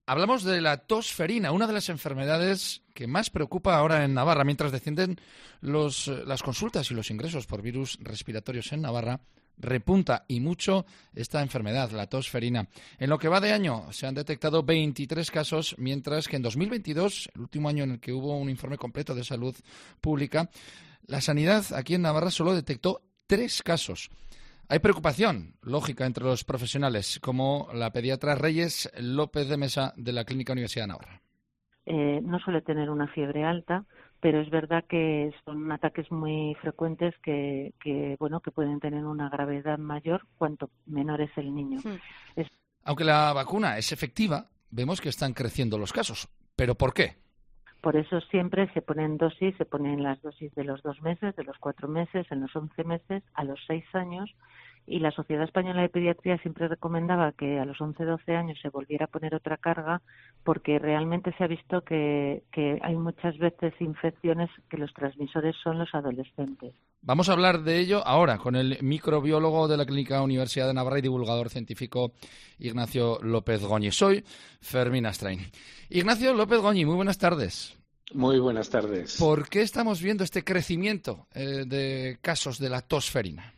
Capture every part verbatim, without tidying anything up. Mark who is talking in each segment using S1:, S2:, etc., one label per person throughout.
S1: Hablamos de la tosferina, una de las enfermedades que más preocupa ahora en Navarra. Mientras descienden los, las consultas y los ingresos por virus respiratorios en Navarra, repunta y mucho esta enfermedad, la tosferina. En lo que va de año se han detectado veintitrés casos, mientras que en dos mil veintidós, el último año en el que hubo un informe completo de salud pública, la sanidad aquí en Navarra solo detectó tres casos. Hay preocupación, lógica, entre los profesionales, como la pediatra Reyes López de Mesa de la Clínica Universidad de Navarra.
S2: Eh, no suele tener una fiebre alta, pero es verdad que son ataques muy frecuentes que, que, bueno, que pueden tener una gravedad mayor cuanto menor es el niño.
S1: Sí.
S2: Es...
S1: Aunque la vacuna es efectiva, vemos que están creciendo los casos. ¿Pero por qué?
S2: Por eso siempre se ponen dosis, se ponen las dosis de los dos meses, de los cuatro meses, en los once meses, a los seis años, y la Sociedad Española de Pediatría siempre recomendaba que a los once doce años se volviera a poner otra carga, porque realmente se ha visto que, que hay muchas veces infecciones que los transmisores son los adolescentes.
S1: Vamos a hablar de ello ahora con el microbiólogo de la Clínica Universidad de Navarra y divulgador científico Ignacio López Goñi. Soy Fermín Astrain. Ignacio López Goñi, muy buenas tardes.
S3: Muy buenas tardes.
S1: ¿Por qué estamos viendo este crecimiento eh, de casos de la tosferina?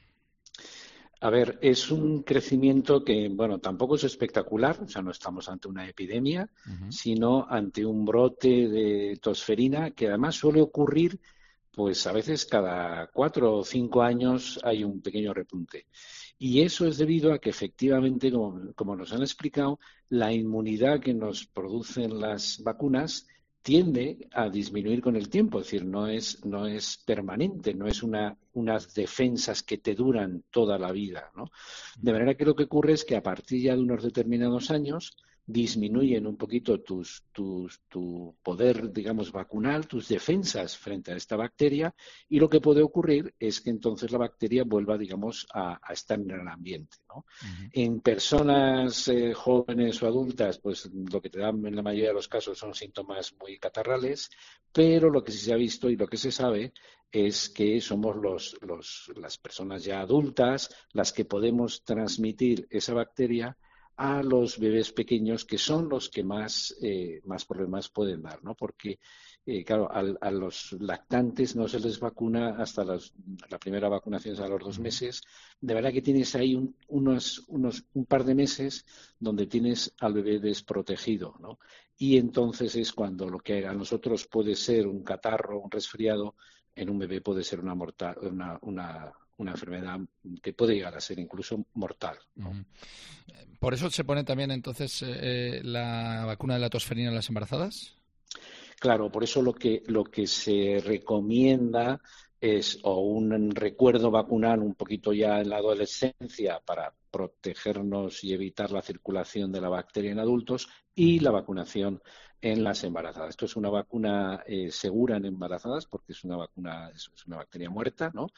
S3: A ver, es un crecimiento que, bueno, tampoco es espectacular, o sea, no estamos ante una epidemia, uh-huh. sino ante un brote de tosferina que además suele ocurrir, pues a veces cada cuatro o cinco años hay un pequeño repunte. Y eso es debido a que efectivamente, como, como nos han explicado, la inmunidad que nos producen las vacunas tiende a disminuir con el tiempo, es decir, no es, no es permanente, no es una, unas defensas que te duran toda la vida, ¿no? De manera que lo que ocurre es que a partir ya de unos determinados años disminuyen un poquito tus, tus, tu poder, digamos, vacunal, tus defensas frente a esta bacteria, y lo que puede ocurrir es que entonces la bacteria vuelva, digamos, a, a estar en el ambiente, ¿no? Uh-huh. En personas eh, jóvenes o adultas, pues lo que te dan en la mayoría de los casos son síntomas muy catarrales, pero lo que sí se ha visto y lo que se sabe es que somos los, los, las personas ya adultas las que podemos transmitir esa bacteria a los bebés pequeños, que son los que más, eh, más problemas pueden dar, ¿no? Porque, eh, claro, a, a los lactantes no se les vacuna hasta las, la primera vacunación es a los dos meses. De verdad que tienes ahí un, unos, unos, un par de meses donde tienes al bebé desprotegido, ¿no? Y entonces es cuando lo que a nosotros puede ser un catarro, un resfriado, en un bebé puede ser una mortal, una, una una enfermedad que puede llegar a ser incluso mortal, ¿no?
S1: Uh-huh. ¿Por eso se pone también entonces eh, la vacuna de la tosferina en las embarazadas?
S3: Claro, por eso lo que, lo que se recomienda es o un recuerdo vacunal un poquito ya en la adolescencia para protegernos y evitar la circulación de la bacteria en adultos, y la vacunación en las embarazadas. Esto es una vacuna eh, segura en embarazadas porque es una vacuna, es, es una bacteria muerta, ¿no?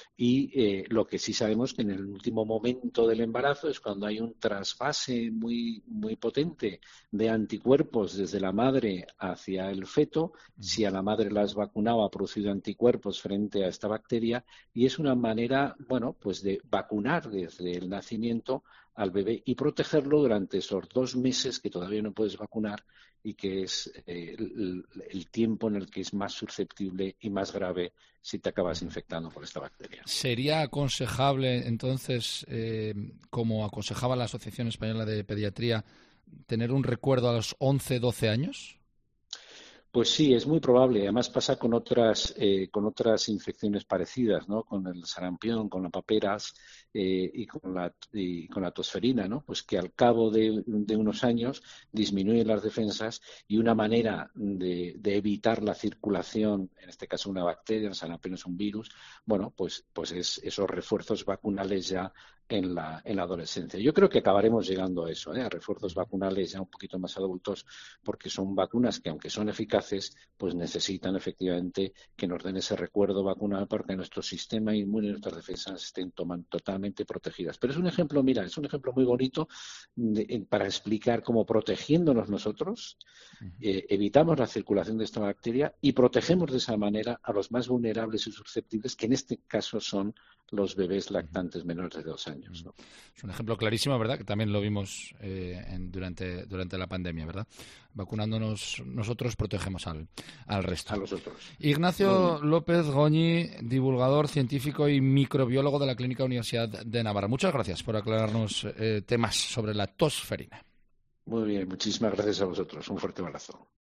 S3: Y eh, lo que sí sabemos que en el último momento del embarazo es cuando hay un trasvase muy, muy potente de anticuerpos desde la madre hacia el feto. Si a la madre la has vacunado, ha producido anticuerpos frente a esta bacteria, y es una manera, bueno, pues de vacunar desde el nacimiento al bebé y protegerlo durante esos dos meses que todavía no puedes vacunar y que es eh, el, el tiempo en el que es más susceptible y más grave si te acabas infectando por esta bacteria.
S1: ¿Sería aconsejable entonces, eh, como aconsejaba la Asociación Española de Pediatría, tener un recuerdo a los once doce años?
S3: Pues sí, es muy probable. Además pasa con otras eh, con otras infecciones parecidas, ¿no? Con el sarampión, con las paperas eh, y con la y con la tosferina, ¿no? Pues que al cabo de, de unos años disminuyen las defensas, y una manera de, de evitar la circulación, en este caso una bacteria, el sarampión es un virus, bueno, pues pues es esos refuerzos vacunales ya en la en la adolescencia. Yo creo que acabaremos llegando a eso, ¿eh? A refuerzos vacunales ya un poquito más adultos, porque son vacunas que, aunque son eficaces, pues necesitan efectivamente que nos den ese recuerdo vacunal para que nuestro sistema inmune y nuestras defensas estén toman, totalmente protegidas. Pero es un ejemplo, mira, es un ejemplo muy bonito de, para explicar cómo, protegiéndonos nosotros, eh, evitamos la circulación de esta bacteria y protegemos de esa manera a los más vulnerables y susceptibles, que en este caso son los bebés lactantes menores de dos años. años, ¿no?
S1: Es un ejemplo clarísimo, ¿verdad? Que también lo vimos eh, en, durante, durante la pandemia, ¿verdad? Vacunándonos nosotros protegemos al, al resto.
S3: A los otros.
S1: Ignacio López Goñi, divulgador científico y microbiólogo de la Clínica Universidad de Navarra. Muchas gracias por aclararnos eh, temas sobre la tosferina.
S3: Muy bien, muchísimas gracias a vosotros. Un fuerte abrazo.